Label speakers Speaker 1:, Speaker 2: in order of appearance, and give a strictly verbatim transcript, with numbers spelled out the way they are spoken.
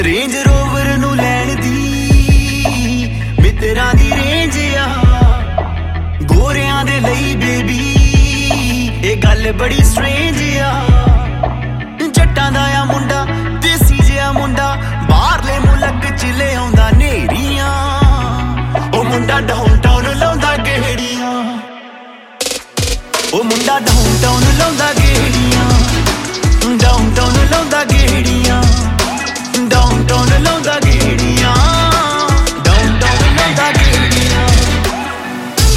Speaker 1: range Rover ਨੂੰ ਲੈਣ ਦੀ ਮਿੱਤਰਾਂ ਦੀ ਰੇਂਜ ਆ ਗੋਰਿਆਂ ਦੇ ਲਈ ਬੇਬੀ ਇਹ ਗੱਲ ਬੜੀ ਸਟ੍ਰੇਂਜ ਆ ਜੱਟਾਂ ਦਾ ਆ ਮੁੰਡਾ ਦੇਸੀ ਜਿਹਾ ਮੁੰਡਾ ਬਾਹਰਲੇ ਮੁਲਕ ਚ ਲਿਆਉਂਦਾ ਨੇਰੀਆਂ ਉਹ ਮੁੰਡਾ ਡਾਊਨਟਾਊਨ ਲਾਉਂਦਾ ਗੇੜੀਆਂ ਉਹ ਮੁੰਡਾ ਡਾਊਨਟਾਊਨ ਲਾਉਂਦਾ ਗੇੜੀਆਂ ਡਾਊਨਟਾਊਨ ਲਾਉਂਦਾ